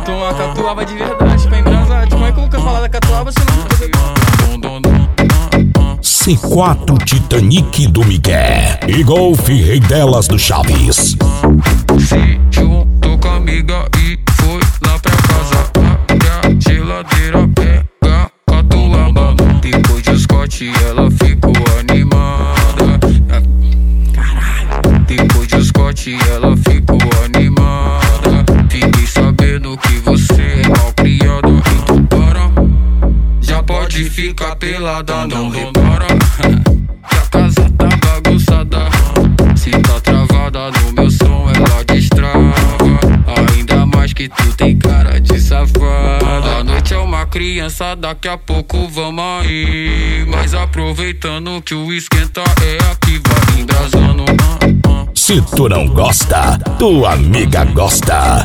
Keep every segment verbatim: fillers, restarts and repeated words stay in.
Faltou uma catuaba de verdade pra embrasar. Como é que eu nunca falar da catuaba se não... C quatro Titanic do Miguel e Golf Rei delas do Chaves. Se juntou com a amiga e foi lá pra casa. Abre a geladeira, pega catuaba. Depois de Scott ela ficou animada. Caralho. Depois de Scott ela ficou animada. Fiquei sabendo que você é mal criada. Então para, já pode ficar pelada, não repara que a casa tá bagunçada. Se tá travada no meu som ela destrava. Ainda mais que tu tem cara de safada. A noite é uma criança, daqui a pouco vamos aí. Mas aproveitando que o esquenta é aqui, vai embrasando. Se tu não gosta, tua amiga gosta.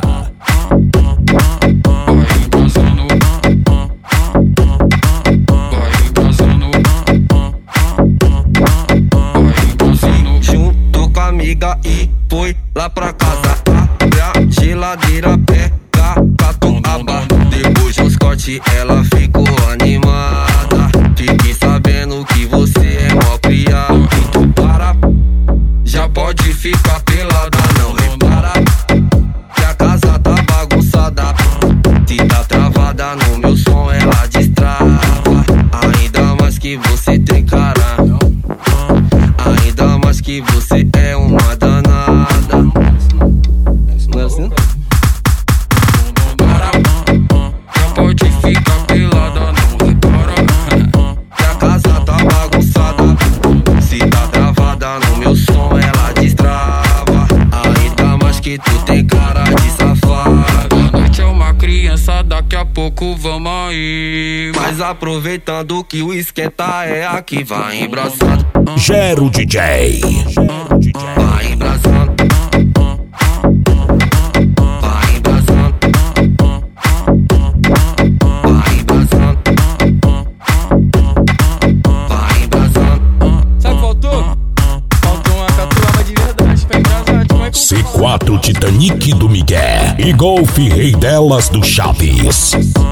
Vai embrasando. Vai embrasando. Vai embrasando. Juntou com a amiga e foi lá pra casa. Abre a geladeira, pega catuaba. Depois de Scott ela ficou animada. Fiquei sabendo que você é mó criado. Então para, já pode ficar pelada, não repara que a casa tá bagunçada. Se tá travada no meu som ela destrava. Ainda mais que você tem cara, ainda mais que você é uma danada. Não é assim? Para, já pode ficar pelada, não repara Que a casa tá bagunçada. Se tá travada no meu som ela destrava. Ainda mais que tu tem cara de safada. A noite é uma criança, daqui a pouco vamos aí. Mas aproveitando que o esquenta é aqui, vai embraçando. Gero D J. Vai embraçando. Vai embraçando. Vai embraçando. Vai embraçando. Sabe o que faltou? Faltou uma catuaba de verdade pra embrasar. Como é que eu C quatro Titanic do Miguel e Golf Rei delas do Chaves.